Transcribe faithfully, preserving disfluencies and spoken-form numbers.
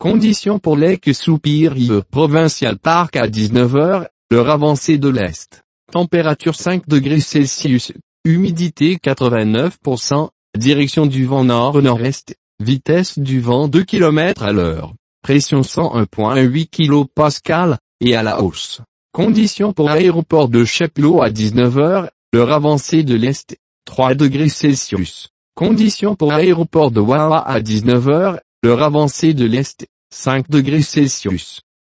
Conditions pour Lake Superior Provincial Park à dix-neuf heures, l'heure avancée de l'Est. Température cinq degrés Celsius, humidité quatre-vingt-neuf pour cent, direction du vent nord-nord-est, vitesse du vent deux kilomètres à l'heure, pression cent un virgule huit kilopascales, et à la hausse. Conditions pour l'aéroport de Sheplo à dix-neuf heures, l'heure avancée de l'Est, trois degrés Celsius. Conditions pour l'aéroport de Wawa à dix-neuf heures, l'heure avancée de l'Est, cinq degrés Celsius.